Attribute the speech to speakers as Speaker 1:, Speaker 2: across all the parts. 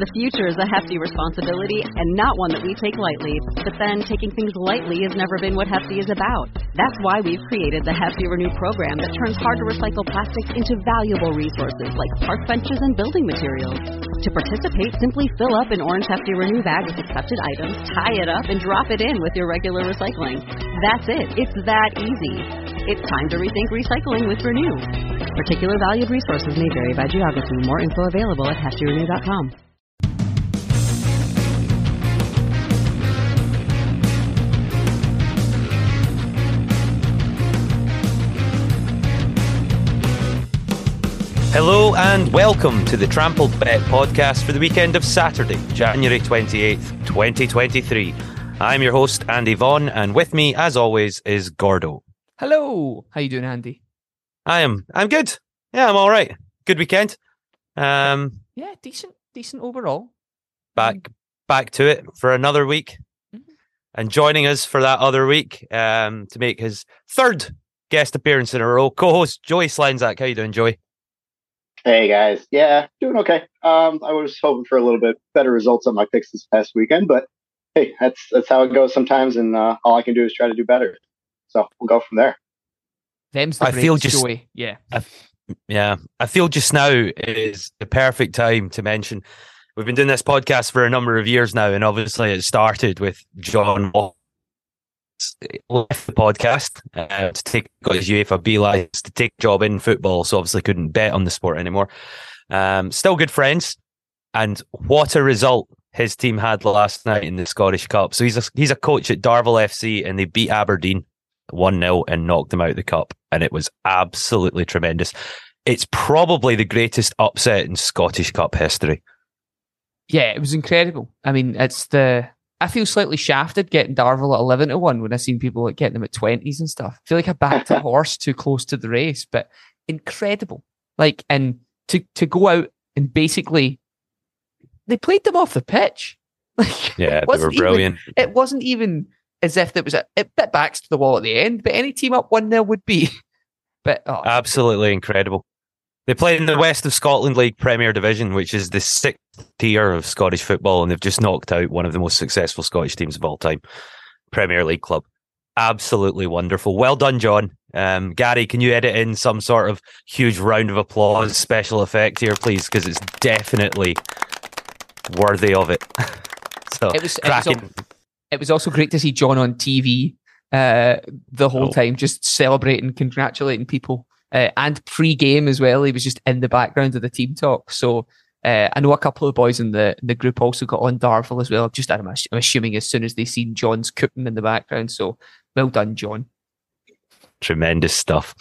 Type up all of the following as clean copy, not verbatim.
Speaker 1: The future is a hefty responsibility and not one that we take lightly. But then, taking things lightly has never been what Hefty is about. That's why we've created the Hefty Renew program that turns hard-to-recycle plastics into valuable resources like park benches and building materials. To participate, simply fill up an orange Hefty Renew bag with accepted items, tie it up, and drop it in with your regular recycling. That's it. It's that easy. It's time to rethink recycling with Renew. Particular valued resources may vary by geography. More info available at heftyrenew.com.
Speaker 2: Hello and welcome to the Trampled Bet podcast for the weekend of Saturday, January 28th, 2023. I'm your host, Andy Vaughan, and with me, as always, is Gordo.
Speaker 3: Hello. How you doing, Andy?
Speaker 2: I'm good. Yeah, I'm all right. Good weekend.
Speaker 3: Yeah, decent overall.
Speaker 2: Back to it for another week. Mm-hmm. And joining us for that other week to make his third guest appearance in a row, co-host Joey Slenzak. How you doing, Joey?
Speaker 4: Hey guys, yeah, doing okay. I was hoping for a little bit better results on my picks this past weekend, but hey, that's how it goes sometimes, and all I can do is try to do better. So we'll go from there.
Speaker 3: Them's the breaks, Joey. Yeah.
Speaker 2: I feel just now is the perfect time to mention we've been doing this podcast for a number of years now, and obviously it started with John left the podcast to take his UEFA B license to take a job in football, so obviously couldn't bet on the sport anymore. Still good friends, and what a result his team had last night in the Scottish Cup. So he's a coach at Darvel FC, and they beat Aberdeen 1-0 and knocked them out of the cup, and it was absolutely tremendous. It's probably the greatest upset in Scottish Cup history.
Speaker 3: Yeah, it was incredible. I mean, I feel slightly shafted getting Darvel at 11-1 when I seen people like getting them at 20s and stuff. I feel like I backed a horse too close to the race, but incredible. Like, and to go out and basically they played them off the pitch. Like,
Speaker 2: yeah, they were brilliant.
Speaker 3: It wasn't even as if there was a bit backs to the wall at the end, but any team up 1-0 would be. But
Speaker 2: absolutely incredible. They play in the West of Scotland League Premier Division, which is the sixth tier of Scottish football, and they've just knocked out one of the most successful Scottish teams of all time, Premier League club. Absolutely wonderful. Well done, John. Gary, can you edit in some sort of huge round of applause special effect here, please? Because it's definitely worthy of it. So
Speaker 3: it was also great to see John on TV the whole time, just celebrating, congratulating people. And pre-game as well, he was just in the background of the team talk. So I know a couple of boys in the group also got on Darvel as well. I'm assuming as soon as they seen John's cooking in the background. So well done, John.
Speaker 2: Tremendous stuff.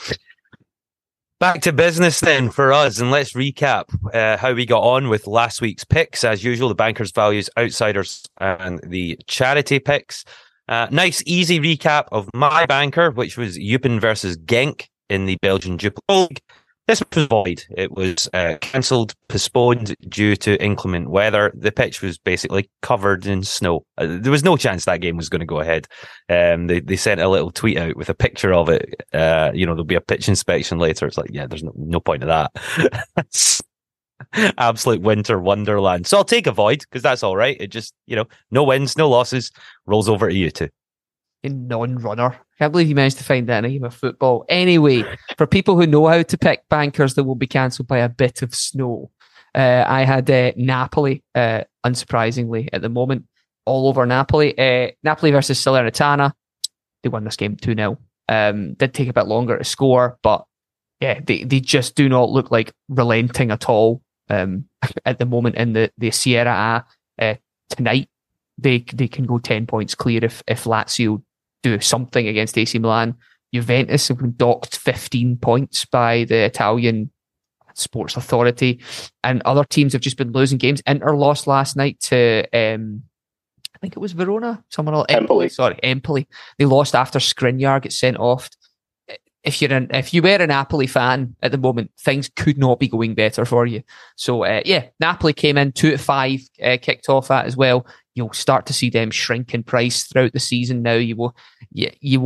Speaker 2: Back to business then for us, and let's recap how we got on with last week's picks. As usual, the bankers, values, outsiders, and the charity picks. Nice, easy recap of my banker, which was Eupen versus Genk in the Belgian Jupiler League. This was void. It was cancelled, postponed due to inclement weather. The pitch was basically covered in snow. There was no chance that game was going to go ahead. They sent a little tweet out with a picture of it. There'll be a pitch inspection later. It's like, yeah, there's no point of that. Absolute winter wonderland. So I'll take a void because that's all right. It just, no wins, no losses. Rolls over to you two.
Speaker 3: In non-runner. Can't believe you managed to find that in a game of football. Anyway, for people who know how to pick bankers that will be cancelled by a bit of snow, I had Napoli, unsurprisingly, at the moment, all over Napoli. Napoli versus Salernitana. They won this game 2-0. Did take a bit longer to score, but yeah, they just do not look like relenting at all at the moment in the Serie A. Tonight, they can go 10 points clear if Lazio do something against AC Milan. Juventus have been docked 15 points by the Italian Sports Authority, and other teams have just been losing games. Inter lost last night to, I think it was Verona, someone else. Empoli. They lost after Skriniar gets sent off. If you were a Napoli fan at the moment, things could not be going better for you. So Napoli came in 2-5, kicked off at as well. You'll start to see them shrink in price throughout the season now. You will be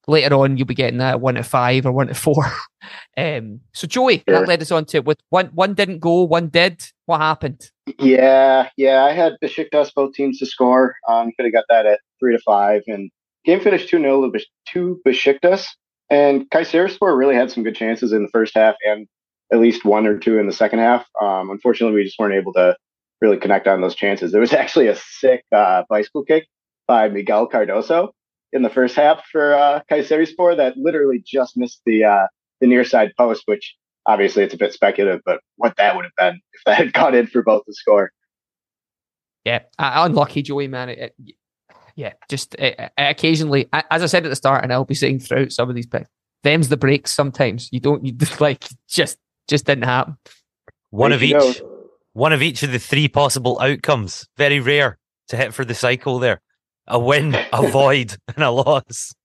Speaker 3: later on, you'll be getting that 1-5 or 1-4. So Joey,
Speaker 4: Sure.
Speaker 3: that led us on to with one didn't go, one did. What happened?
Speaker 4: Yeah. I had Besiktas, both teams to score. Could have got that at 3-5, and game finished 2-0 to Besiktas. And Kayserispor really had some good chances in the first half, and at least one or two in the second half. Unfortunately, we just weren't able to really connect on those chances. There was actually a sick bicycle kick by Miguel Cardoso in the first half for Kayserispor that literally just missed the near side post, which obviously it's a bit speculative, but what that would have been if that had gone in for both the score.
Speaker 3: Yeah, unlucky, Joey, man. Just occasionally, as I said at the start, and I'll be saying throughout some of these picks, them's the breaks sometimes. You just didn't happen.
Speaker 2: One of each of the three possible outcomes. Very rare to hit for the cycle there. A win, a void, and a loss.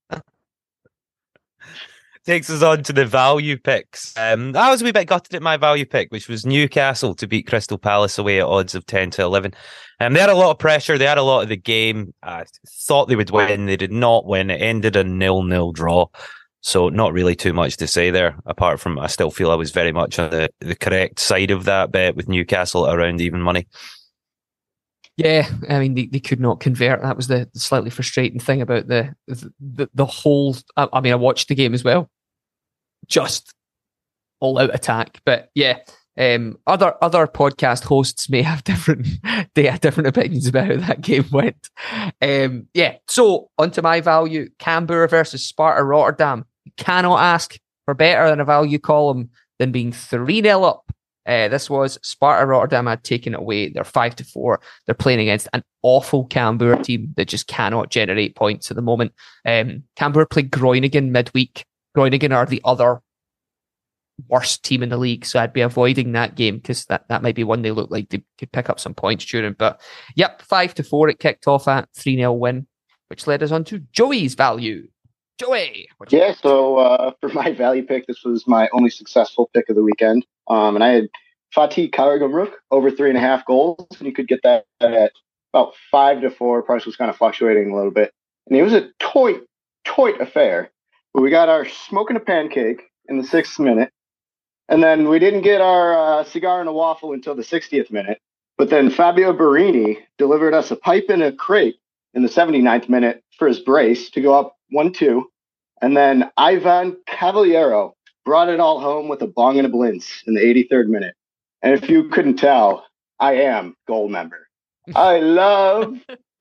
Speaker 2: Takes us on to the value picks. I was a wee bit gutted at my value pick, which was Newcastle to beat Crystal Palace away at odds of 10-11. They had a lot of pressure. They had a lot of the game. I thought they would win. They did not win. It ended a 0-0 draw. So not really too much to say there, apart from I still feel I was very much on the correct side of that bet with Newcastle around even money.
Speaker 3: Yeah, I mean, they could not convert. That was the slightly frustrating thing about the whole... I mean, I watched the game as well. Just all-out attack. But yeah, other podcast hosts may have different opinions about how that game went. So onto my value. Cambuur versus Sparta Rotterdam. You cannot ask for better than a value column than being 3-0 up. This was Sparta Rotterdam had taken it away. They're 5-4. They're playing against an awful Cambuur team that just cannot generate points at the moment. Cambuur played Groningen midweek. Groningen are the other worst team in the league, so I'd be avoiding that game because that might be one they look like they could pick up some points during. But yep, 5-4 it kicked off at 3-0 win, which led us on to Joey's value. Joey.
Speaker 4: Yeah, so for my value pick, this was my only successful pick of the weekend. And I had Fatih Karagümrük over 3.5 goals, and you could get that at about 5-4. Price was kind of fluctuating a little bit. And it was a toit affair. But we got our smoking a pancake in the 6th minute. And then we didn't get our cigar and a waffle until the 60th minute. But then Fabio Barini delivered us a pipe and a crepe in the 79th minute for his brace to go up 1-2. And then Ivan Cavaliero brought it all home with a bong and a blintz in the 83rd minute. And if you couldn't tell, I am goal member. I love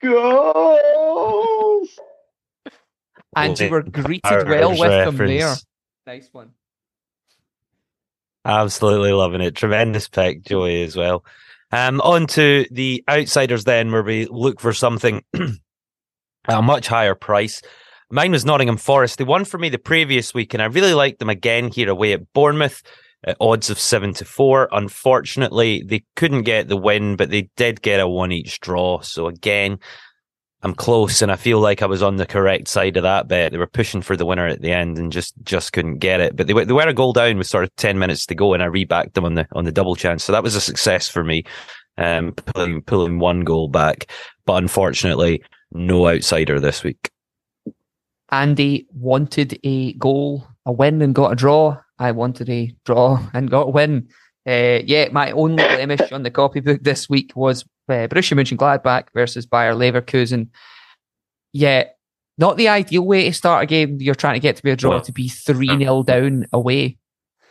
Speaker 4: goals.
Speaker 3: And you were greeted well with them there. Nice one.
Speaker 2: Absolutely loving it. Tremendous pick, Joey, as well. On to the outsiders then, where we look for something a much higher price. Mine was Nottingham Forest. They won for me the previous week, and I really liked them again here away at Bournemouth at odds of 7-4. Unfortunately, they couldn't get the win, but they did get a 1 each draw. So again, I'm close, and I feel like I was on the correct side of that bet. They were pushing for the winner at the end and just couldn't get it. But they were a goal down with sort of 10 minutes to go, and I rebacked them on the double chance. So that was a success for me, pulling 1 goal back. But unfortunately, no outsider this week.
Speaker 3: Andy wanted a goal, a win, and got a draw. I wanted a draw and got a win. My only blemish on the copybook this week was Borussia Mönchengladbach versus Bayer Leverkusen. Yeah, not the ideal way to start a game. You're trying to get to be a draw to be 3-0 down away.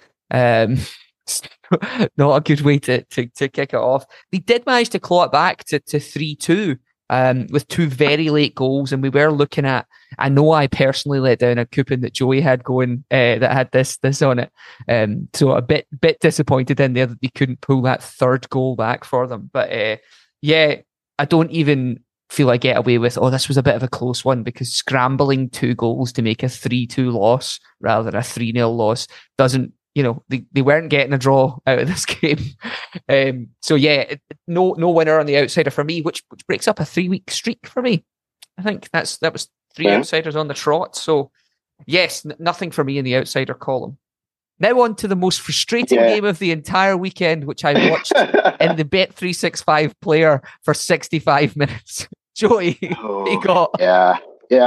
Speaker 3: Not a good way to kick it off. They did manage to claw it back to 3-2 with 2 very late goals, and we were looking at. I know I personally let down a coupon that Joey had going that had this on it, so a bit disappointed in there that they couldn't pull that 3rd goal back for them. But I don't even feel I get away with, this was a bit of a close one, because scrambling 2 goals to make a 3-2 loss rather than a 3-0 loss doesn't. They weren't getting a draw out of this game. No winner on the outsider for me, which breaks up a 3-week streak for me. I think that was 3 outsiders on the trot. So yes, nothing for me in the outsider column. Now on to the most frustrating game of the entire weekend, which I watched in the Bet365 player for 65 minutes. Joey, you got?
Speaker 4: Yeah.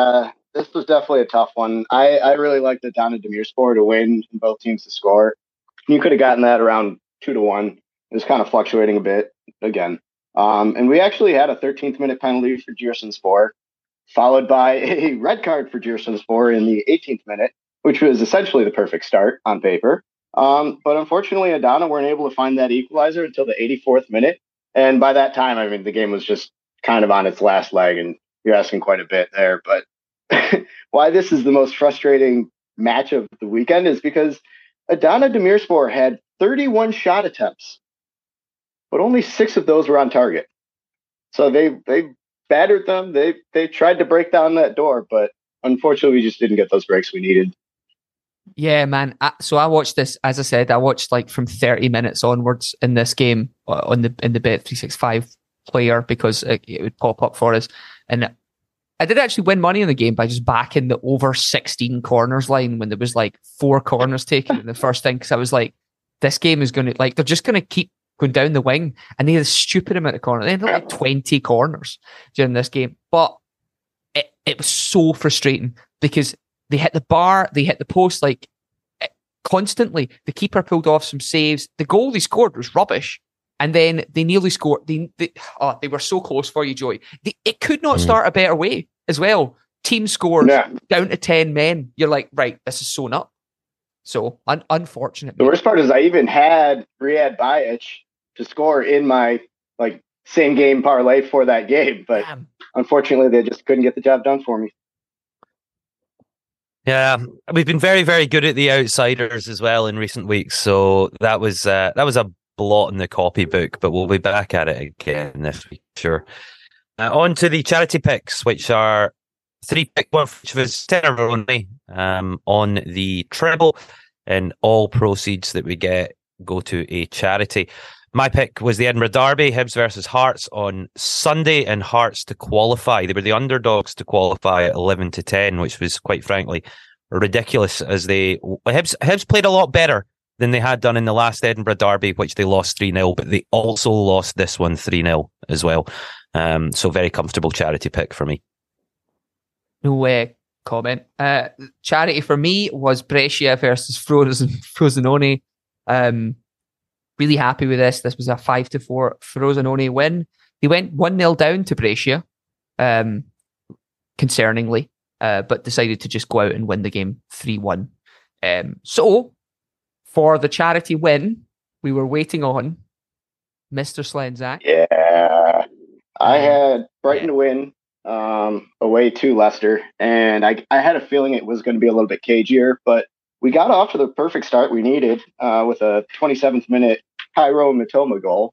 Speaker 4: this was definitely a tough one. I really liked the Donna Demirspor to win and both teams to score. You could have gotten that around 2-1. It was kind of fluctuating a bit again. And we actually had a 13th minute penalty for Giresunspor, followed by a red card for Giresunspor in the 18th minute, which was essentially the perfect start on paper. But unfortunately, Adana weren't able to find that equalizer until the 84th minute. And by that time, I mean, the game was just kind of on its last leg, and you're asking quite a bit there. But why this is the most frustrating match of the weekend is because Adana Demirspor had 31 shot attempts, but only 6 of those were on target. So they battered them. They tried to break down that door, but unfortunately, we just didn't get those breaks we needed.
Speaker 3: Yeah, man. So I watched this, as I said, I watched like from 30 minutes onwards in this game in the Bet365 player because it would pop up for us. And I did actually win money in the game by just backing the over 16 corners line when there was like 4 corners taken in the first thing. Because I was like, this game is going to, like, they're just going to keep going down the wing. And they had a stupid amount of corners. They had like 20 corners during this game. But it was so frustrating because they hit the bar, they hit the post like constantly. The keeper pulled off some saves. The goal they scored was rubbish. And then they nearly scored. They were so close for you, Joey. It could not start a better way as well. Team scores down to 10 men. You're like, right, this is sewn up. So, unfortunate.
Speaker 4: The worst part is I even had Riyad Bajic to score in my like same game parlay for that game. But unfortunately, they just couldn't get the job done for me.
Speaker 2: Yeah, we've been very, very good at the outsiders as well in recent weeks. So that was a blot in the copybook, but we'll be back at it again this week, sure. On to the charity picks, which are 3 pick one, which was tenner only on the treble, and all proceeds that we get go to a charity. My pick was the Edinburgh Derby, Hibs versus Hearts on Sunday, and Hearts to qualify. They were the underdogs to qualify at 11-10, which was quite frankly ridiculous. As Hibs played a lot better than they had done in the last Edinburgh Derby, which they lost 3-0, but they also lost this one 3-0 as well. So very comfortable charity pick for me.
Speaker 3: No comment. Charity for me was Brescia versus Frosinone. Really happy with this. This was a 5-4 Frosinone win. They went 1-0 down to Brescia, concerningly, but decided to just go out and win the game 3-1. So, for the charity win, we were waiting on Mr. Slenzak.
Speaker 4: Yeah. I had Brighton to win away to Leicester, and I had a feeling it was going to be a little bit cagier, but we got off to the perfect start we needed with a 27th minute Hyru Mitoma goal.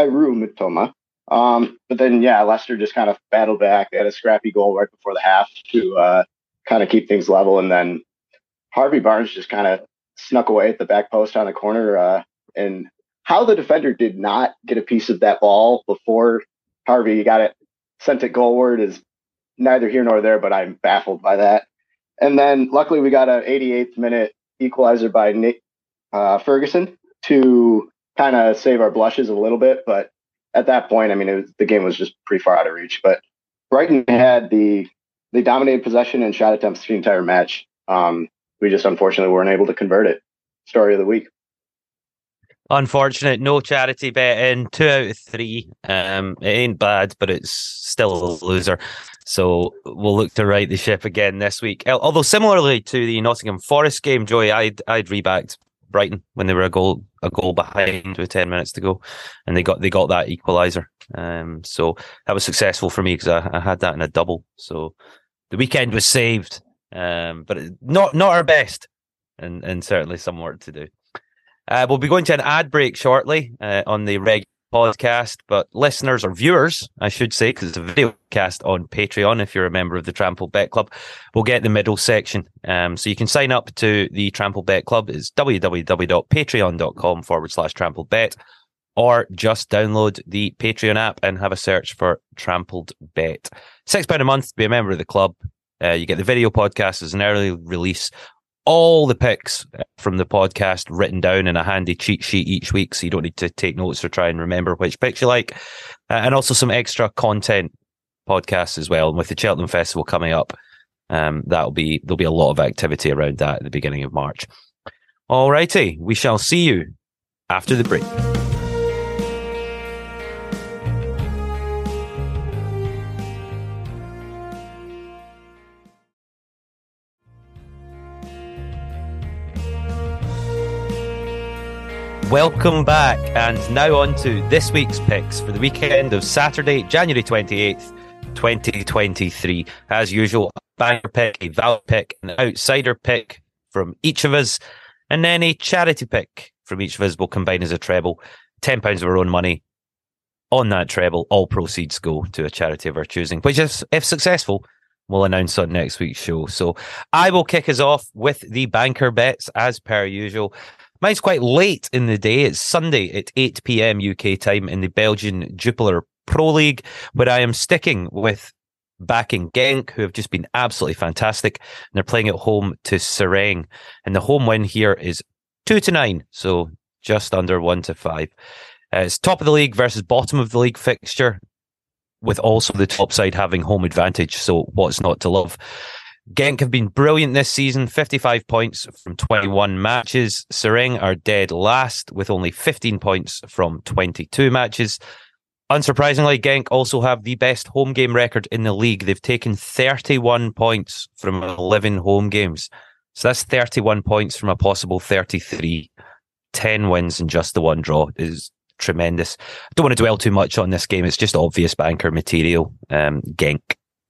Speaker 4: But then, Leicester just kind of battled back. They had a scrappy goal right before the half to kind of keep things level. And then Harvey Barnes just kind of snuck away at the back post on the corner. And how the defender did not get a piece of that ball before Harvey got it, sent it goalward is neither here nor there, but I'm baffled by that. And then luckily we got an 88th minute equalizer by Nick Ferguson to kind of save our blushes a little bit. But at that point, I mean, the game was just pretty far out of reach. But Brighton they dominated possession and shot attempts the entire match. We just unfortunately weren't able to convert it. Story of the week.
Speaker 2: Unfortunate, no charity bet in 2 out of 3. It ain't bad, but it's still a loser. So we'll look to right the ship again this week. Although similarly to the Nottingham Forest game, Joey, I'd rebacked Brighton when they were a goal behind with 10 minutes to go, and they got that equaliser. So that was successful for me because I had that in a double. So the weekend was saved, but not our best, and certainly some work to do. We'll be going to an ad break shortly on the regular podcast, but listeners or viewers, I should say, because it's a video cast on Patreon, if you're a member of the Trampled Bet Club, we'll get the middle section. So you can sign up to the Trampled Bet Club. It's www.patreon.com/trampledbet, or just download the Patreon app and have a search for Trampled Bet. £6 a month to be a member of the club. You get the video podcast as an early release. All the picks from the podcast written down in a handy cheat sheet each week, so you don't need to take notes or try and remember which picks you like. And also some extra content podcasts as well. And with the Cheltenham Festival coming up, There'll be a lot of activity around that at the beginning of March. All righty, we shall see you after the break. Welcome back, and now on to this week's picks for the weekend of Saturday, January 28th, 2023. As usual, a banker pick, a value pick, an outsider pick from each of us, and then a charity pick from each of us will combine as a treble. £10 of our own money on that treble. All proceeds go to a charity of our choosing, which, if successful, we'll announce on next week's show. So I will kick us off with the banker bets as per usual. Mine's quite late in the day. It's Sunday at 8 p.m. UK time in the Belgian Jupiler Pro League, where I am sticking with backing Genk, who have just been absolutely fantastic. And they're playing at home to Sereng. And the home win here is 2-9, so just under 1-5. It's top of the league versus bottom of the league fixture, with also the top side having home advantage. So what's not to love? Genk have been brilliant this season, 55 points from 21 matches. Sereng are dead last with only 15 points from 22 matches. Unsurprisingly, Genk also have the best home game record in the league. They've taken 31 points from 11 home games. So that's 31 points from a possible 33. 10 wins and just the one draw is tremendous. I don't want to dwell too much on this game. It's just obvious banker material. Genk.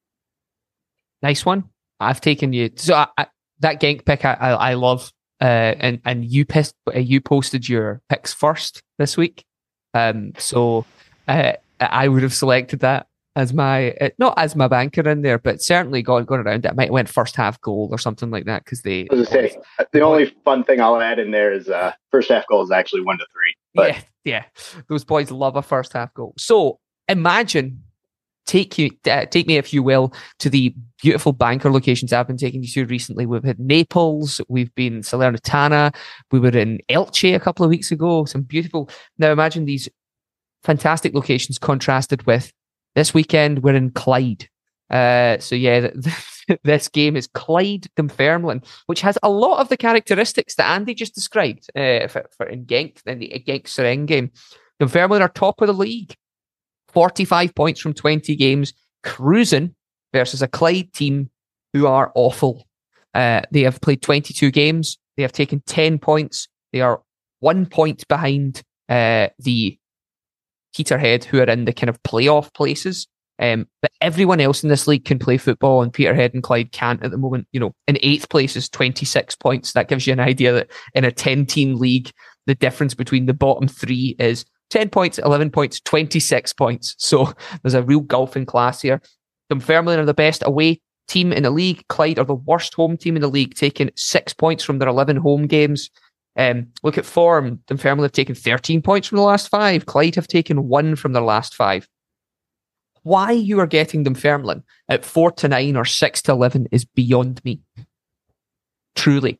Speaker 3: Nice one. I've taken you. So that Genk pick I love. And you posted your picks first this week. So I would have selected that as my not as my banker in there, but certainly going around it. I might have went first half goal or something like that because they.
Speaker 4: I was gonna say, the only fun thing I'll add in there is first half goal is actually 1-3. But
Speaker 3: yeah, those boys love a first half goal. So imagine. Take me, if you will, to the beautiful banker locations I've been taking you to recently. We've had Naples, we've been Salernitana, we were in Elche a couple of weeks ago. Some beautiful. Now imagine these fantastic locations contrasted with this weekend. We're in Clyde. So yeah, this game is Clyde Dunfermline, which has a lot of the characteristics that Andy just described for in Genk, in the Genk Sereng game. Dunfermline are top of the league. 45 points from 20 games, cruising versus a Clyde team who are awful. They have played 22 games. They have taken 10 points. They are 1 point behind the Peterhead, who are in the kind of playoff places. But everyone else in this league can play football, and Peterhead and Clyde can't at the moment. You know, in 8th place is 26 points. That gives you an idea that in a 10-team league, the difference between the bottom 3 is 10 points, 11 points, 26 points. So there's a real gulf in class here. Dunfermline are the best away team in the league. Clyde are the worst home team in the league, taking 6 points from their 11 home games. Look at form. Dunfermline have taken 13 points from the last 5. Clyde have taken 1 from their last 5. Why you are getting Dunfermline at 4-9 or 6-11 is beyond me. Truly.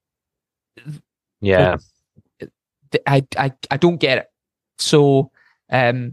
Speaker 2: Yeah.
Speaker 3: I don't get it. So, they're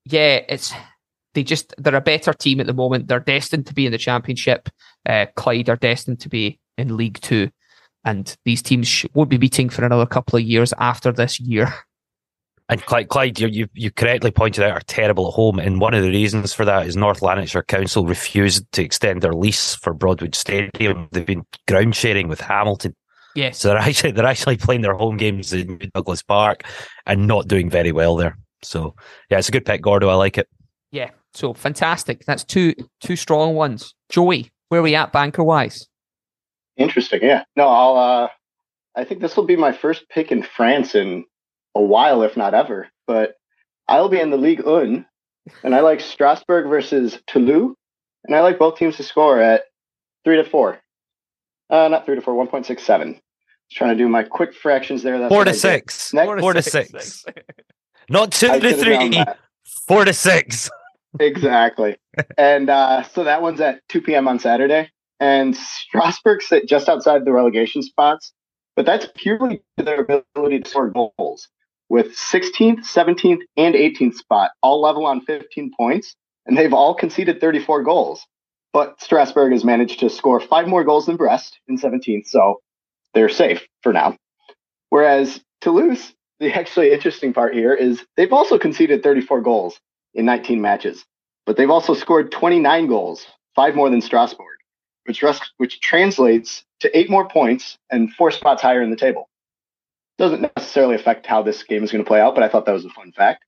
Speaker 3: a better team at the moment. They're destined to be in the Championship. Clyde are destined to be in League 2. And these teams won't be meeting for another couple of years after this year.
Speaker 2: And Clyde, you correctly pointed out, are terrible at home. And one of the reasons for that is North Lanarkshire Council refused to extend their lease for Broadwood Stadium. They've been ground sharing with Hamilton.
Speaker 3: Yes.
Speaker 2: So they're actually playing their home games in Douglas Park and not doing very well there. So yeah, it's a good pick, Gordo. I like it.
Speaker 3: Yeah. So fantastic. That's two strong ones. Joey, where are we at banker wise?
Speaker 4: Interesting. Yeah. No, I think this will be my first pick in France in a while, if not ever. But I'll be in the Ligue 1, and I like Strasbourg versus Toulouse, and I like both teams to score at 3-4. Not 3-4, 1.67. Just trying to do my quick fractions there. That's
Speaker 2: 4-6. 4-6. Not 2-3. 4-6.
Speaker 4: Exactly. And so that one's at 2 p.m. on Saturday. And Strasbourg sit just outside the relegation spots, but that's purely to their ability to score goals. With 16th, 17th, and 18th spot all level on 15 points, and they've all conceded 34 goals. But Strasbourg has managed to score 5 more goals than Brest in 17th, so they're safe for now. Whereas Toulouse, the actually interesting part here is they've also conceded 34 goals in 19 matches, but they've also scored 29 goals, 5 more than Strasbourg, which translates to 8 more points and 4 spots higher in the table. Doesn't necessarily affect how this game is going to play out, but I thought that was a fun fact.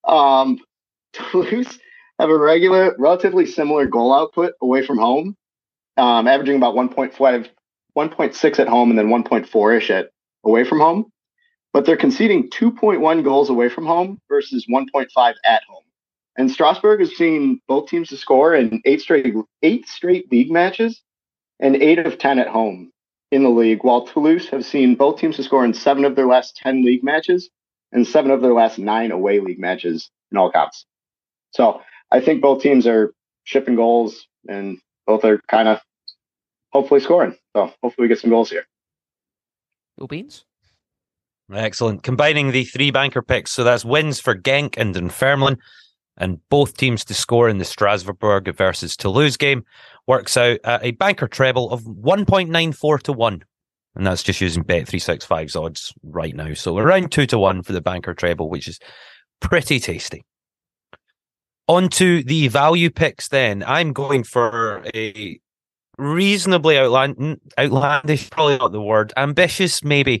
Speaker 4: Toulouse have a relatively similar goal output away from home, averaging about 1.6 at home and then 1.4-ish away from home. But they're conceding 2.1 goals away from home versus 1.5 at home. And Strasbourg has seen both teams to score in 8 straight league matches and 8 of 10 at home in the league, while Toulouse have seen both teams to score in 7 of their last 10 league matches and 7 of their last 9 away league matches in all counts. So I think both teams are shipping goals and both are kind of hopefully scoring. So hopefully we get some goals here.
Speaker 3: Go Beans.
Speaker 2: Excellent. Combining the 3 banker picks. So that's wins for Genk and Dunfermline, and both teams to score in the Strasbourg versus Toulouse game works out at a banker treble of 1.94 to 1. And that's just using Bet365's odds right now. So around 2 to 1 for the banker treble, which is pretty tasty. On to the value picks then. I'm going for a reasonably outlandish, probably not the word, ambitious maybe,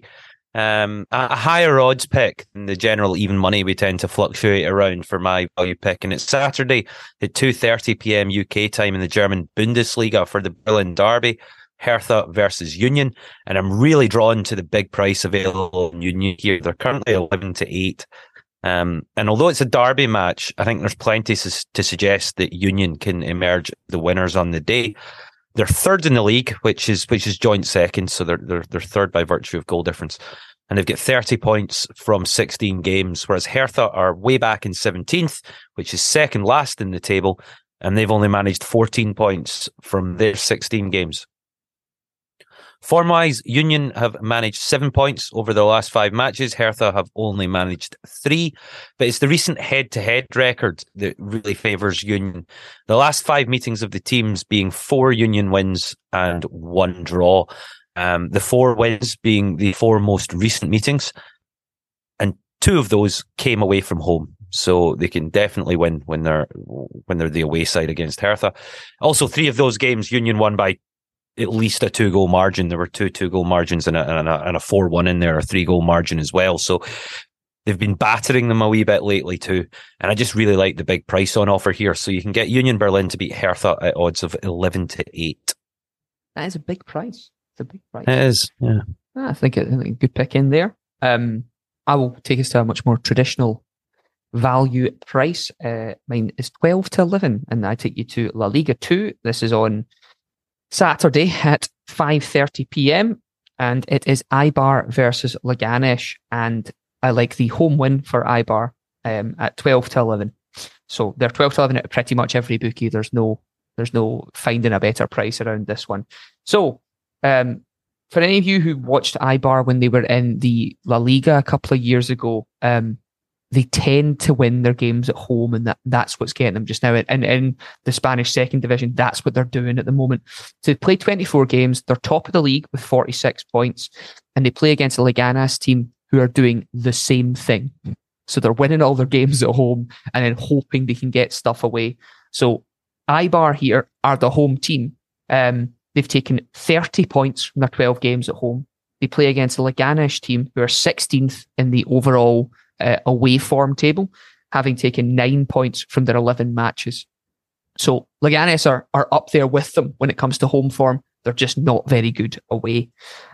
Speaker 2: a higher odds pick than the general even money we tend to fluctuate around for my value pick. And it's Saturday at 2:30 p.m. UK time in the German Bundesliga for the Berlin Derby, Hertha versus Union. And I'm really drawn to the big price available in Union here. They're currently 11 to 8. And although it's a derby match, I think there's plenty to suggest that Union can emerge the winners on the day. They're third in the league, which is joint second, so they're third by virtue of goal difference, and they've got 30 points from 16 games. Whereas Hertha are way back in 17th, which is second last in the table, and they've only managed 14 points from their 16 games. Form-wise, Union have managed 7 points over the last 5 matches. Hertha have only managed 3, but it's the recent head-to-head record that really favours Union. The last 5 meetings of the teams being 4 Union wins and 1 draw. The 4 wins being the 4 most recent meetings, and 2 of those came away from home. So they can definitely win when they're the away side against Hertha. Also, 3 of those games Union won by at least a 2-goal margin. There were 2 2-goal margins and a 4-1 in there, a 3-goal margin as well. So they've been battering them a wee bit lately too. And I just really like the big price on offer here. So you can get Union Berlin to beat Hertha at odds of 11 to 8.
Speaker 3: That is a big price. It's a big price.
Speaker 2: It is, yeah.
Speaker 3: I think a good pick in there. I will take us to a much more traditional value price. Mine is 12 to 11, and I take you to La Liga 2. This is on Saturday at 5:30 p.m. and it is Eibar versus Leganes, and I like the home win for Eibar at 12 to 11. So they're 12 to 11 at pretty much every bookie. There's no finding a better price around this one. So for any of you who watched Eibar when they were in the La Liga a couple of years ago, they tend to win their games at home, and that's what's getting them just now. And in the Spanish second division, that's what they're doing at the moment. So they play 24 games. They're top of the league with 46 points, and they play against a Leganes team who are doing the same thing. So they're winning all their games at home and then hoping they can get stuff away. So Eibar here are the home team. They've taken 30 points from their 12 games at home. They play against a Leganes team who are 16th in the overall away form table, having taken 9 points from their 11 matches. So Leganes are up there with them when it comes to home form. They're just not very good away.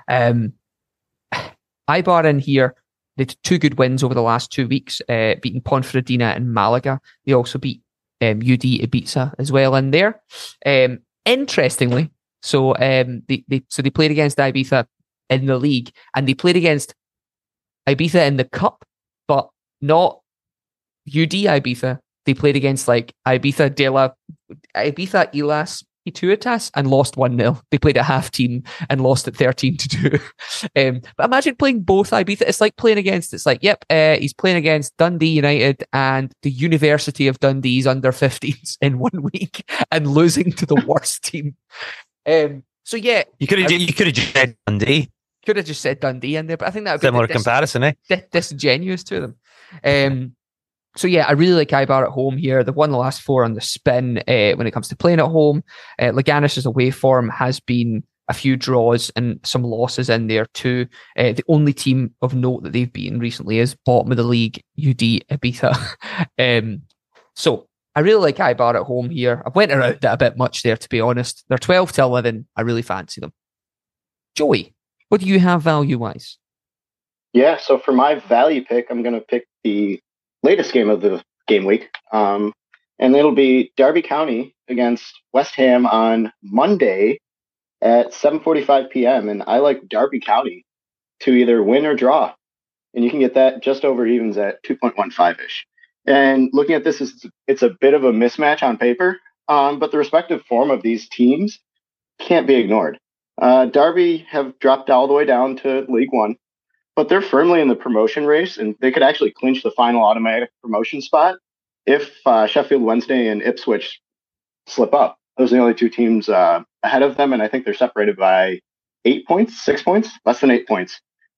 Speaker 3: Eibar in here, they had 2 good wins over the last 2 weeks, beating Ponferradina and Malaga. They also beat UD Ibiza as well in there. Interestingly, so they played against Ibiza in the league, and they played against Ibiza in the cup, but not UD Ibiza. They played against like Ibiza Elas Tuitas and lost 1-0. They played at half team and lost at 13-2. But imagine playing both Ibiza. It's like he's playing against Dundee United and the University of Dundee's under 15s in 1 week and losing to the worst team. So yeah,
Speaker 2: you could have just said Dundee.
Speaker 3: Could have just said Dundee in there, but I think that would be
Speaker 2: similar comparison,
Speaker 3: disingenuous to them. So yeah, I really like Eibar at home here. They've won the last 4 on the spin when it comes to playing at home. Leganes' away form has been a few draws and some losses in there too. The only team of note that they've beaten recently is bottom of the league, UD Ibiza. So I really like Eibar at home here. I've went around that a bit much there, to be honest. They're 12-11. I really fancy them. Joey, what do you have value-wise?
Speaker 4: Yeah, so for my value pick, I'm going to pick the latest game of the game week. And it'll be Derby County against West Ham on Monday at 7:45 p.m. And I like Derby County to either win or draw. And you can get that just over evens at 2.15-ish. And looking at this, it's a bit of a mismatch on paper, but the respective form of these teams can't be ignored. Derby have dropped all the way down to League One, but they're firmly in the promotion race, and they could actually clinch the final automatic promotion spot if Sheffield Wednesday and Ipswich slip up. Those are the only 2 teams ahead of them, and I think they're separated by 8 points, 6 points, less than 8 points.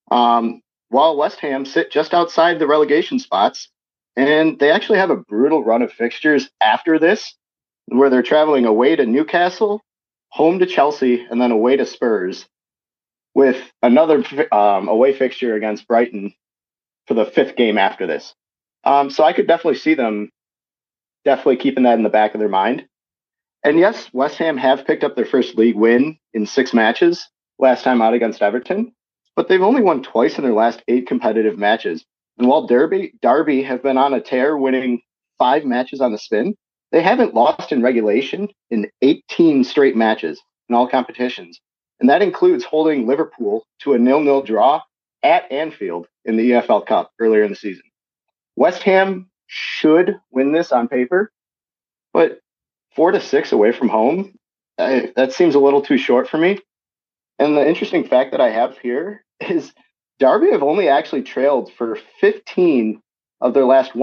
Speaker 4: While West Ham sit just outside the relegation spots, and they actually have a brutal run of fixtures after this, where they're traveling away to Newcastle, home to Chelsea, and then away to Spurs, with another away fixture against Brighton for the 5th game after this. So I could definitely see them definitely keeping that in the back of their mind. And yes, West Ham have picked up their first league win in 6 matches, last time out against Everton, but they've only won twice in their last 8 competitive matches. And while Derby have been on a tear, winning 5 matches on the spin, they haven't lost in regulation in 18 straight matches in all competitions. And that includes holding Liverpool to a 0-0 draw at Anfield in the EFL Cup earlier in the season. West Ham should win this on paper, but 4-6 away from home, that seems a little too short for me. And the interesting fact that I have here is Derby have only actually trailed for 15 of their last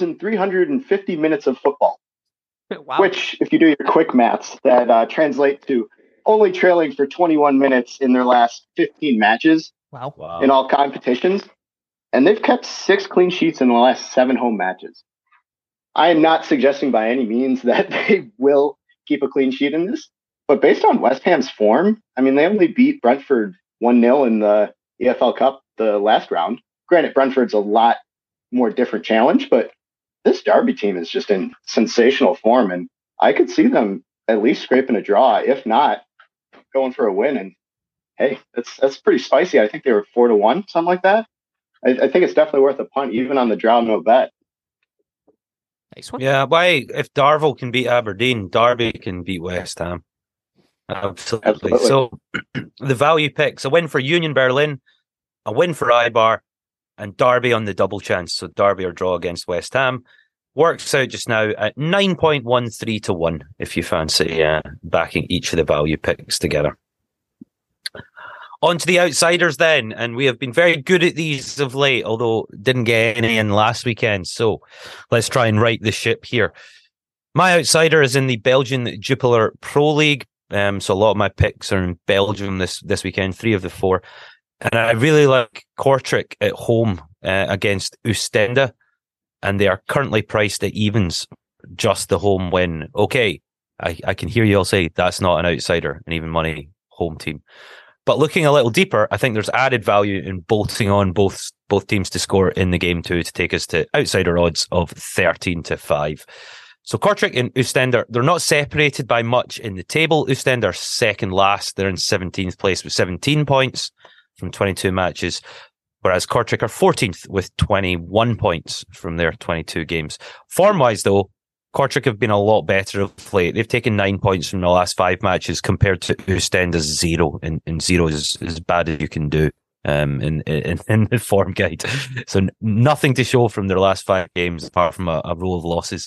Speaker 4: 1,350 minutes of football. Wow. Which, if you do your quick maths, that translates to only trailing for 21 minutes in their last 15 matches.
Speaker 3: Wow.
Speaker 4: In all competitions. And they've kept 6 clean sheets in the last 7 home matches. I am not suggesting by any means that they will keep a clean sheet in this, but based on West Ham's form, I mean, they only beat Brentford 1-0 in the EFL Cup the last round. Granted, Brentford's a lot more different challenge, but this Derby team is just in sensational form, and I could see them at least scraping a draw, if not going for a win. And hey, that's pretty spicy. I think they were 4-1, something like that. I think it's definitely worth a punt, even on the draw no bet.
Speaker 3: Nice one.
Speaker 2: Yeah, if Darvel can beat Aberdeen, Derby can beat West Ham. Absolutely. So the value picks: a win for Union Berlin, a win for Eibar, and Derby on the double chance. So Derby or draw against West Ham works out just now at 9.13 to 1. If you fancy backing each of the value picks together. On to the outsiders then, and we have been very good at these of late, although didn't get any in last weekend. So let's try and right the ship here. My outsider is in the Belgian Jupiler Pro League. So a lot of my picks are in Belgium this weekend, 3 of the 4. And I really like Kortrijk at home against Oostende, and they are currently priced at evens, just the home win. Okay, I can hear you all say that's not an outsider, an even money home team. But looking a little deeper, I think there's added value in bolting on both teams to score in the game too, to take us to outsider odds of 13 to 5. So Kortrijk and Oostende, they're not separated by much in the table. Oostende are second last. They're in 17th place with 17 points from 22 matches, whereas Kortrijk are 14th with 21 points from their 22 games. Form-wise, though, Kortrijk have been a lot better of late. They've taken 9 points from the last 5 matches compared to Oostende's 0, and 0 is as bad as you can do in the form guide. So nothing to show from their last 5 games apart from a row of losses.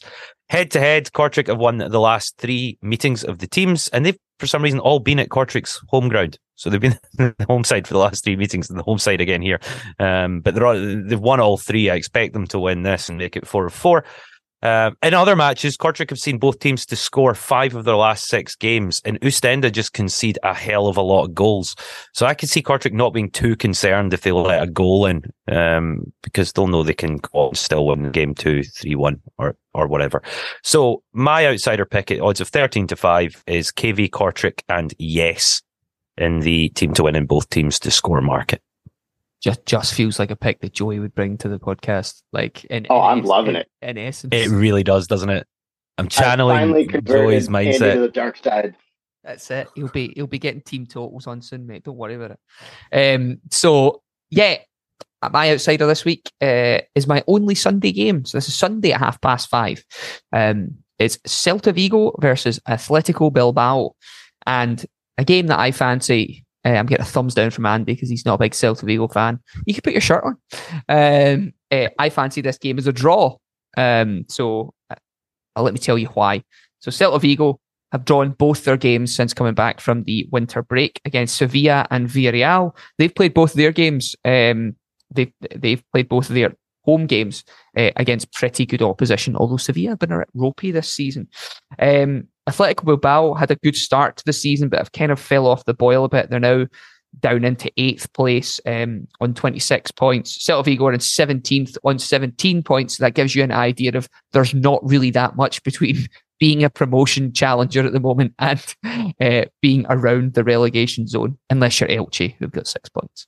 Speaker 2: Head to head, Kortrijk have won the last 3 meetings of the teams, and they've for some reason all been at Kortrijk's home ground. So they've been the home side for the last 3 meetings and the home side again here. But they've won all 3. I expect them to win this and make it 4-4. In other matches, Kortrijk have seen both teams to score 5 of their last 6 games, and Oostende just concede a hell of a lot of goals. So I can see Kortrijk not being too concerned if they let a goal in, because they'll know they can go and still win game 2, 3-1 or whatever. So my outsider pick at odds of 13-5 is KV Kortrijk and yes in the team to win in both teams to score market.
Speaker 3: Just feels like a pick that Joey would bring to the podcast.
Speaker 4: I'm loving it.
Speaker 3: In essence,
Speaker 2: it really does, doesn't it? I'm channeling Joey's mindset.
Speaker 4: To the dark side.
Speaker 3: That's it. He'll be getting team totals on soon, mate. Don't worry about it. So yeah, my outsider this week is my only Sunday game. So this is Sunday at 5:30. It's Celta Vigo versus Atletico Bilbao, and a game that I fancy. I'm getting a thumbs down from Andy because he's not a big Celta Vigo fan. You can put your shirt on. I fancy this game as a draw. So let me tell you why. So Celta Vigo have drawn both their games since coming back from the winter break against Sevilla and Villarreal. They've played both of their games. They've played both of their home games against pretty good opposition, although Sevilla have been a bit ropey this season. Atletico Bilbao had a good start to the season, but have kind of fell off the boil a bit. They're now down into 8th place on 26 points. Celta Vigo are in 17th on 17 points. So that gives you an idea of there's not really that much between being a promotion challenger at the moment and being around the relegation zone, unless you're Elche, who've got 6 points.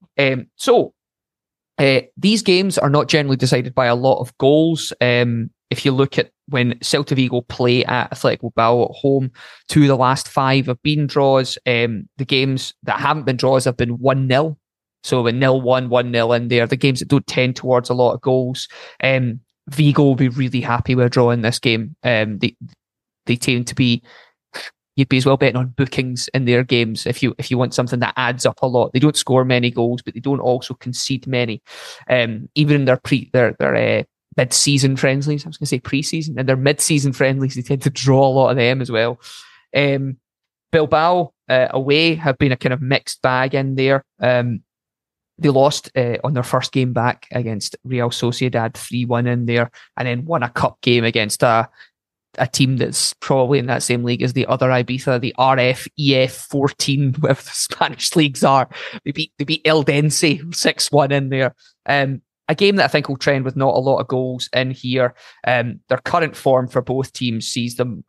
Speaker 3: These games are not generally decided by a lot of goals. If you look at when Celta Vigo play at Atletico Bilbao at home, 2 of the last 5 have been draws. The games that haven't been draws have been 1-0. So a 0-1, 1-0 in there. The games that don't tend towards a lot of goals. Vigo will be really happy with a draw in this game. They tend to be... You'd be as well betting on bookings in their games if you want something that adds up a lot. They don't score many goals, but they don't also concede many. Even in their mid-season friendlies, I was going to say pre-season, and their mid-season friendlies, they tend to draw a lot of them as well. Bilbao away have been a kind of mixed bag in there. They lost on their first game back against Real Sociedad 3-1 in there, and then won a cup game against a team that's probably in that same league as the other Ibiza, the RFEF 14, whatever the Spanish leagues are. They beat Eldense 6-1 in there. A game that I think will trend with not a lot of goals in here. Their current form for both teams sees them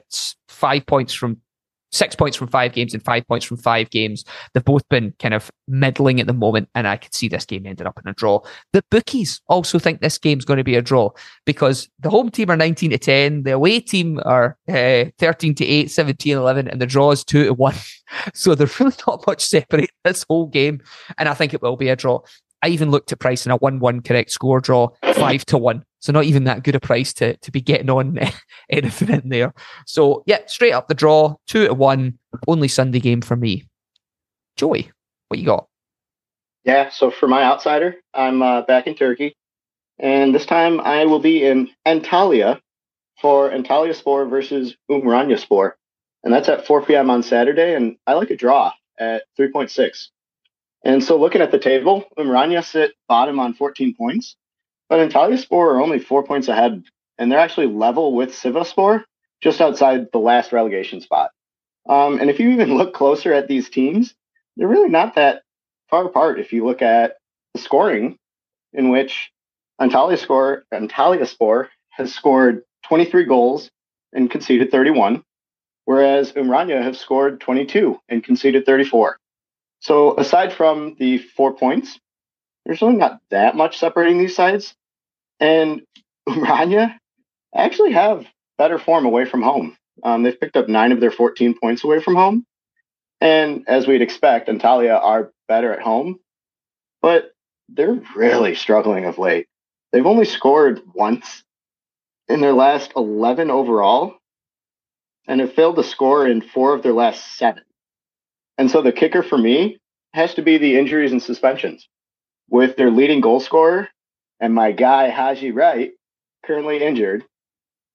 Speaker 3: 6 points from 5 games and 5 points from 5 games. They've both been kind of middling at the moment, and I could see this game ended up in a draw. The bookies also think this game's going to be a draw because the home team are 19-10, the away team are 13-8, 17-11, and the draw is 2-1. So there's really not much separating this whole game, and I think it will be a draw. I even looked at pricing a 1-1 correct score draw, 5-1. So not even that good a price to be getting on anything in there. So yeah, straight up the draw, 2-1, only Sunday game for me. Joey, what you got?
Speaker 4: Yeah, so for my outsider, I'm back in Turkey. And this time I will be in Antalya for Antalyaspor versus Umranyaspor. And that's at 4 p.m. on Saturday. And I like a draw at 3.6. And so looking at the table, Umrania sit bottom on 14 points, but Antalyaspor are only 4 points ahead, and they're actually level with Sivasspor, just outside the last relegation spot. And if you even look closer at these teams, they're really not that far apart if you look at the scoring, in which Antalyaspor has scored 23 goals and conceded 31, whereas Umrania have scored 22 and conceded 34. So aside from the 4 points, there's really not that much separating these sides. And Umrania actually have better form away from home. They've picked up 9 of their 14 points away from home. And as we'd expect, Antalya are better at home. But they're really struggling of late. They've only scored once in their last 11 overall and have failed to score in 4 of their last 7. And so the kicker for me has to be the injuries and suspensions. With their leading goal scorer and my guy Haji Wright currently injured,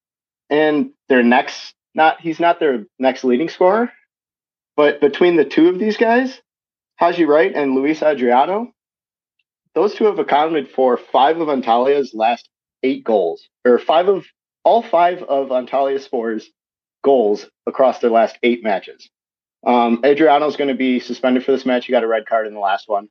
Speaker 4: and he's not their next leading scorer, but between the two of these guys, Haji Wright and Luis Adriano, those two have accounted for 5 of Antalya's last 8 goals, or all 5 of Antalyaspor's goals across their last 8 matches. Adriano's going to be suspended for this match. He got a red card in the last one.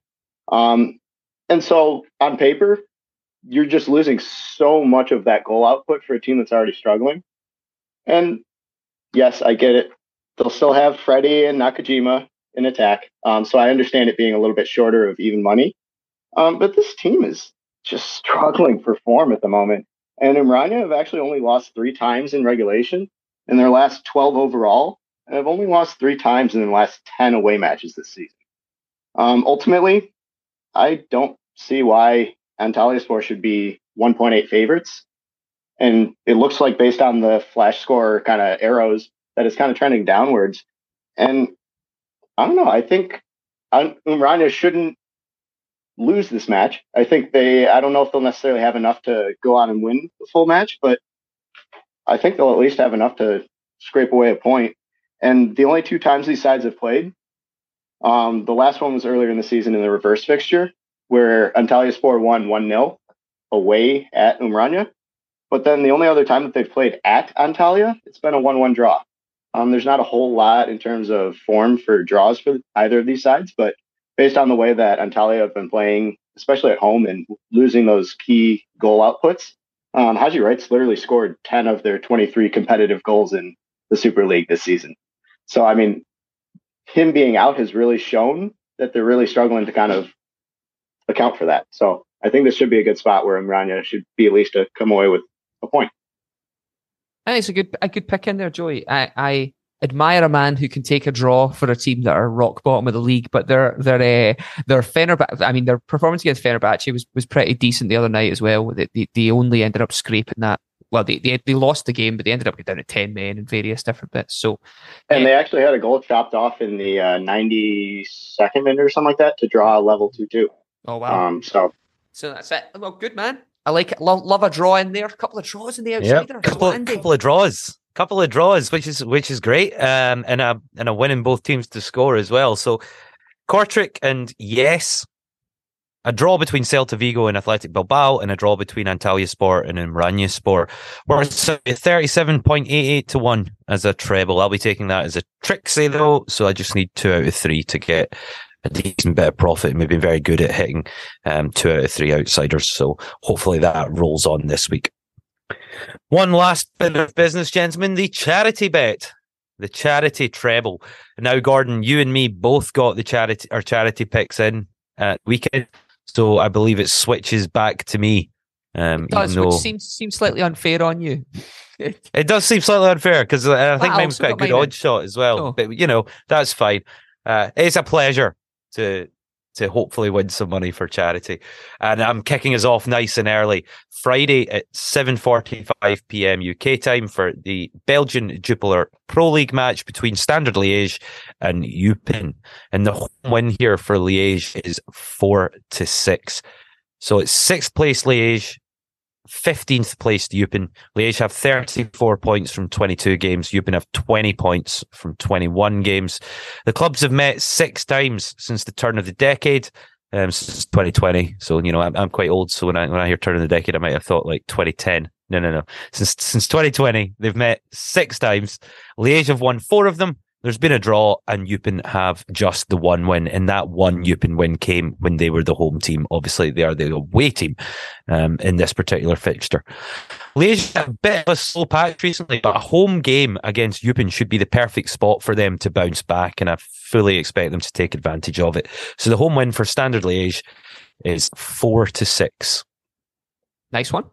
Speaker 4: And so on paper, you're just losing so much of that goal output for a team that's already struggling. And yes, I get it. They'll still have Freddie and Nakajima in attack. So I understand it being a little bit shorter of even money. But this team is just struggling for form at the moment. And Umrania have actually only lost 3 times in regulation in their last 12 overall. And have only lost 3 times in the last 10 away matches this season. Ultimately, I don't see why Antalyaspor should be 1.8 favorites. And it looks like, based on the flash score kind of arrows, that it's kind of trending downwards. And I don't know. I think Umrania shouldn't lose this match. I don't know if they'll necessarily have enough to go on and win the full match, but I think they'll at least have enough to scrape away a point. And the only 2 times these sides have played, the last one was earlier in the season in the reverse fixture, where Antalyaspor won 1-0 away at Umrania. But then the only other time that they've played at Antalya, it's been a 1-1 draw. There's not a whole lot in terms of form for draws for either of these sides, but based on the way that Antalya have been playing, especially at home, and losing those key goal outputs, Haji Wright's literally scored 10 of their 23 competitive goals in the Super League this season. So, I mean, him being out has really shown that they're really struggling to kind of account for that. So I think this should be a good spot where Umrania should be at least to come away with a point.
Speaker 3: I think it's a good pick in there, Joey. I admire a man who can take a draw for a team that are rock bottom of the league, but their Fenerbahce, I mean, their performance against Fenerbahce was pretty decent the other night as well. They only ended up scraping that. Well, they lost the game, but they ended up getting down to 10 men in various different bits. So,
Speaker 4: and they actually had a goal chopped off in the 92nd minute or something like that to draw a level 2-2.
Speaker 3: Oh wow!
Speaker 4: So
Speaker 3: that's it. Well, good, man. I like it. Love a draw in there. A couple of draws in the outsider.
Speaker 2: Yep. Couple of draws, which is great. And a win in both teams to score as well. So Kortrijk and yes, a draw between Celta Vigo and Athletic Bilbao, and a draw between Antalyaspor and Umranyaspor. We're 37.88 to 1 as a treble. I'll be taking that as a tricksy though, so I just need 2 out of 3 to get a decent bit of profit. We've been very good at hitting 2 out of 3 outsiders, so hopefully that rolls on this week. One last bit of business, gentlemen, the charity bet. The charity treble. Now, Gordon, you and me both got the charity picks in at weekend. So I believe it switches back to me.
Speaker 3: Which seems slightly unfair on you.
Speaker 2: It does seem slightly unfair because I think mine's quite a good odd shot as well. Oh. But, that's fine. It's a pleasure to hopefully win some money for charity. And I'm kicking us off nice and early. Friday at 7:45 p.m. UK time for the Belgian Jupiler Pro League match between Standard Liège and Eupen. And the home win here for Liège is 4-6. So it's 6th place Liège, 15th place Eupen. Liège have 34 points from 22 games. Eupen have 20 points from 21 games. The clubs have met 6 times since the turn of the decade, since 2020. So, I'm quite old. So when I hear turn of the decade, I might have thought like 2010. No. Since 2020, they've met 6 times. Liège have won 4 of them. There's been a draw, and Eupen have just the 1 win, and that one Eupen win came when they were the home team. Obviously, they are the away team in this particular fixture. Liège had a bit of a slow patch recently, but a home game against Eupen should be the perfect spot for them to bounce back, and I fully expect them to take advantage of it. So the home win for Standard Liège is 4-6.
Speaker 3: Nice one.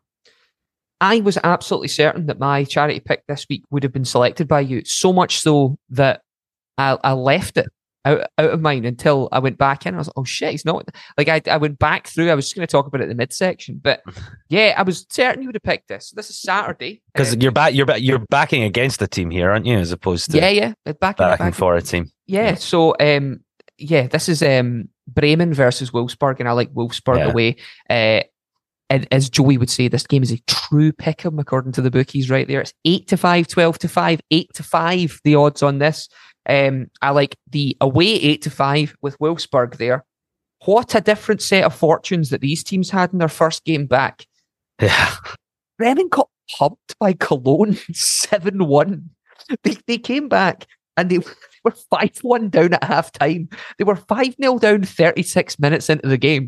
Speaker 3: I was absolutely certain that my charity pick this week would have been selected by you, so much so that I left it out of mine until I went back in. I was like, oh shit, he's not. Like I went back through. I was just going to talk about it in the midsection, but yeah, I was certain you would have picked this. So this is Saturday
Speaker 2: because you're backing against the team here, aren't you? As opposed to backing for a team.
Speaker 3: Yeah. So this is Bremen versus Wolfsburg, and I like Wolfsburg away. And as Joey would say, this game is a true pick'em according to the bookies right there. It's 8-5, 12-5, 8-5, the odds on this. I like the away 8-5 with Wolfsburg there. What a different set of fortunes that these teams had in their first game back.
Speaker 2: Yeah.
Speaker 3: Bremen got pumped by Cologne 7-1. They came back and they were 5-1 down at half time. They were 5-0 down 36 minutes into the game.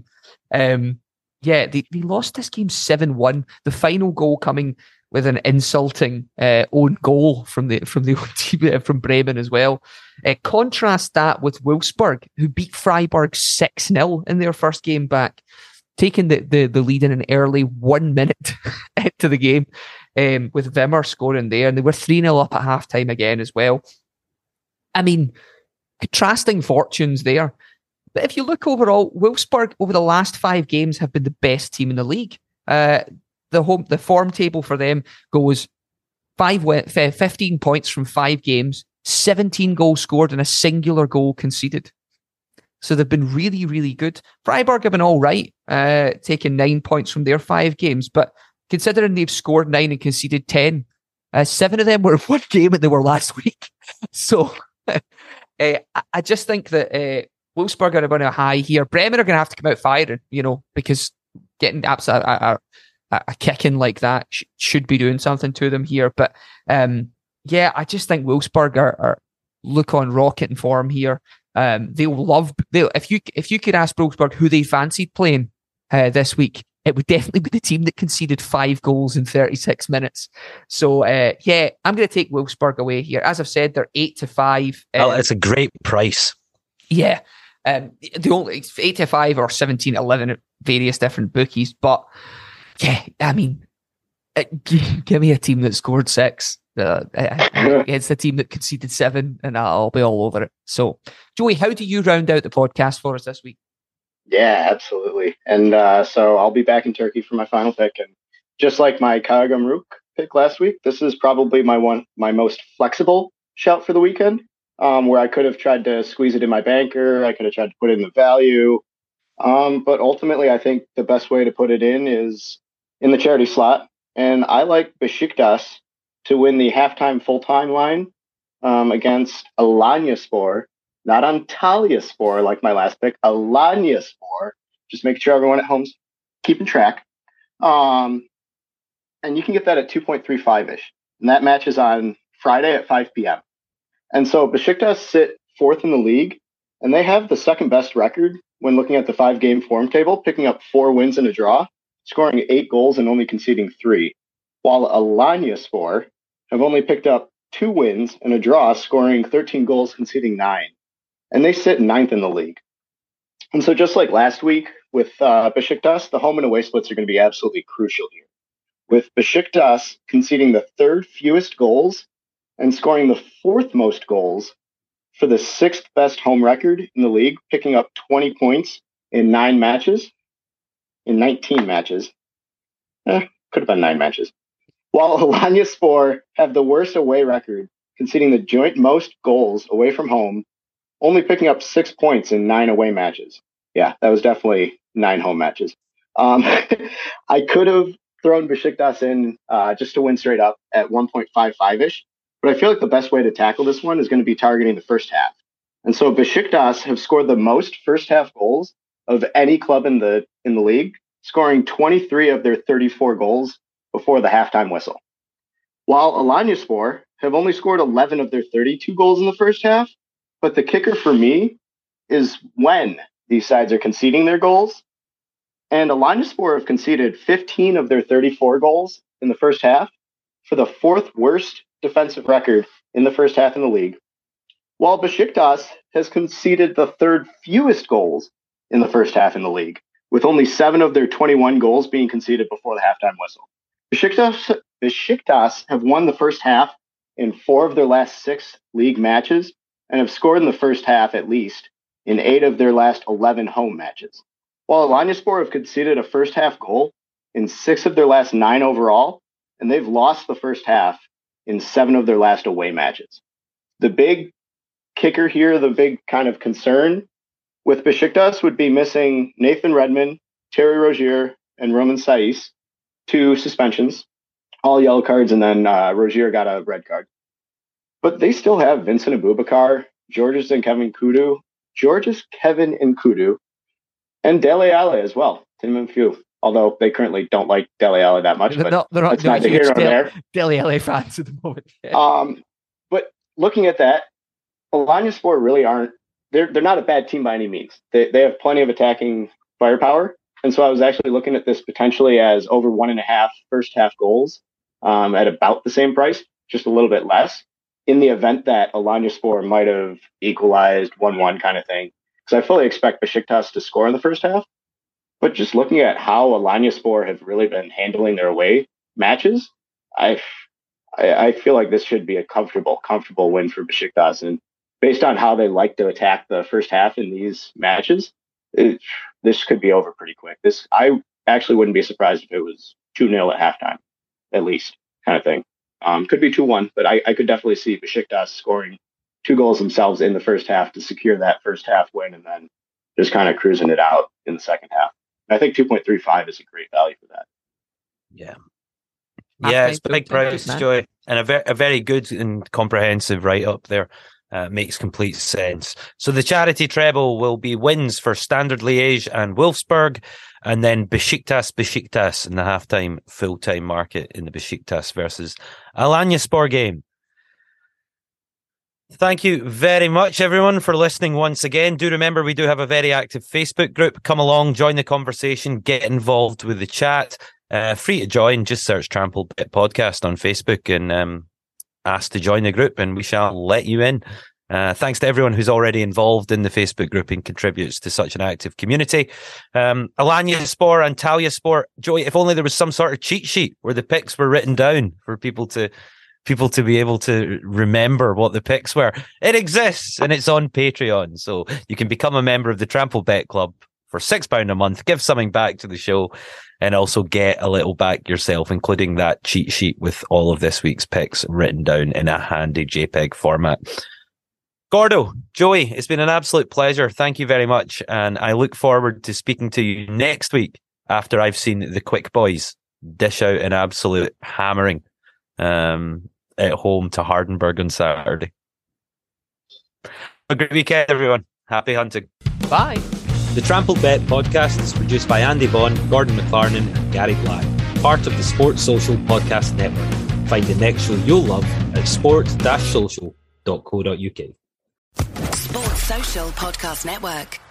Speaker 3: They lost this game 7-1. The final goal coming with an insulting own goal from the own team, from Bremen as well. Contrast that with Wolfsburg, who beat Freiburg 6-0 in their first game back, taking the lead in an early 1 minute into the game, with Wimmer scoring there, and they were 3-0 up at halftime again as well. I mean, contrasting fortunes there. But if you look overall, Wolfsburg over the last 5 games have been the best team in the league. The form table for them goes 15 points from 5 games, 17 goals scored, and a singular goal conceded. So they've been really, really good. Freiburg have been all right, taking 9 points from their 5 games. But considering they've scored 9 and conceded 10, 7 of them were in one game and they were last week. So I just think that Wolfsburg are on a high here. Bremen are going to have to come out firing, because getting a kicking like that should be doing something to them here. But I just think Wolfsburg are look on rocket in form here. If you could ask Wolfsburg who they fancied playing this week, it would definitely be the team that conceded 5 goals in 36 minutes. So I'm going to take Wolfsburg away here. As I've said, they're 8-5.
Speaker 2: Well, it's a great price.
Speaker 3: Yeah. The only 8-5 or 17-11 at various different bookies, but I mean, give me a team that scored 6. It's the team that conceded 7, and I'll be all over it. So, Joey, how do you round out the podcast for us this week?
Speaker 4: Yeah, absolutely. And so I'll be back in Turkey for my final pick, and just like my Karagümrük pick last week, this is probably my most flexible shout for the weekend. Where I could have tried to squeeze it in my banker. I could have tried to put it in the value. But ultimately, I think the best way to put it in is in the charity slot. And I like Besiktas to win the halftime full-time line against Alanyaspor, not Antalyaspor like my last pick, Alanyaspor. Just making sure everyone at home's keeping track. And you can get that at 2.35-ish. And that match is on Friday at 5 p.m. And so Besiktas sit 4th in the league, and they have the second best record when looking at the 5-game form table, picking up 4 wins and a draw, scoring 8 goals and only conceding 3. While Alanyaspor have only picked up 2 wins and a draw, scoring 13 goals, conceding 9. And they sit 9th in the league. And so just like last week with Besiktas, the home and away splits are going to be absolutely crucial here. With Besiktas conceding the 3rd fewest goals and scoring the 4th most goals for the 6th best home record in the league, picking up 20 points in 19 matches. Could have been 9 matches. While Alanyaspor have the worst away record, conceding the joint most goals away from home, only picking up 6 points in 9 away matches. Yeah, that was definitely 9 home matches. I could have thrown Besiktas in just to win straight up at 1.55-ish. But I feel like the best way to tackle this one is going to be targeting the first half. And so Besiktas have scored the most first half goals of any club in the league, scoring 23 of their 34 goals before the halftime whistle. While Alanyaspor have only scored 11 of their 32 goals in the first half, but the kicker for me is when these sides are conceding their goals. And Alanyaspor have conceded 15 of their 34 goals in the first half for the 4th worst defensive record in the first half in the league, while Besiktas has conceded the 3rd fewest goals in the first half in the league, with only 7 of their 21 goals being conceded before the halftime whistle. Besiktas have won the first half in 4 of their last 6 league matches and have scored in the first half at least in 8 of their last 11 home matches, while Alanyaspor have conceded a first half goal in 6 of their last 9 overall, and they've lost the first half in 7 of their last away matches. The big kicker here, the big kind of concern with Besiktas would be missing Nathan Redmond, Terry Rozier, and Roman Saiz, 2 suspensions, all yellow cards, and then Rozier got a red card. But they still have Vincent Aboubakar, Georges Kevin Nkoudou, and Dele Alli as well. To name a few. Although they currently don't like Dele Alli that much, but
Speaker 3: they're not
Speaker 4: neither here nor there.
Speaker 3: Dele Alli fans at the moment. Yeah.
Speaker 4: But looking at that, Alanyaspor really aren't. They're not a bad team by any means. They have plenty of attacking firepower, and so I was actually looking at this potentially as over 1.5 first half goals at about the same price, just a little bit less, in the event that Alanyaspor might have equalized 1-1 kind of thing. Because I fully expect Besiktas to score in the first half. But just looking at how Alanyaspor have really been handling their away matches, I feel like this should be a comfortable win for Besiktas. And based on how they like to attack the first half in these matches, this could be over pretty quick. I actually wouldn't be surprised if it was 2-0 at halftime, at least, kind of thing. Could be 2-1, but I could definitely see Besiktas scoring 2 goals themselves in the first half to secure that first half win, and then just kind of cruising it out in the second half. I think 2.35 is a great value for that.
Speaker 2: Yeah, it's a big price, Joey, and a very good and comprehensive write-up there. Makes complete sense. So the charity treble will be wins for Standard Liège and Wolfsburg, and then Besiktas in the halftime full-time market in the Besiktas versus Alanyaspor game. Thank you very much, everyone, for listening once again. Do remember, we do have a very active Facebook group. Come along, join the conversation, get involved with the chat. Free to join. Just search Trample Bet Podcast on Facebook and ask to join the group, and we shall let you in. Thanks to everyone who's already involved in the Facebook group and contributes to such an active community. Alanyaspor and Antalyaspor. Joey, if only there was some sort of cheat sheet where the picks were written down for people to be able to remember what the picks were. It exists, and it's on Patreon. So you can become a member of the Trample Bet Club for £6 a month, give something back to the show, and also get a little back yourself, including that cheat sheet with all of this week's picks written down in a handy JPEG format. Gordo, Joey, it's been an absolute pleasure. Thank you very much. And I look forward to speaking to you next week after I've seen the Quick Boys dish out an absolute hammering at home to Hardenberg on Saturday. Have a great weekend, everyone. Happy hunting.
Speaker 3: Bye.
Speaker 2: The Trampled Bet podcast is produced by Andy Vaughan, Gordon McLarnon, and Gary Black, part of the Sports Social Podcast Network. Find the next show you'll love at sports-social.co.uk.
Speaker 5: Sports Social Podcast Network.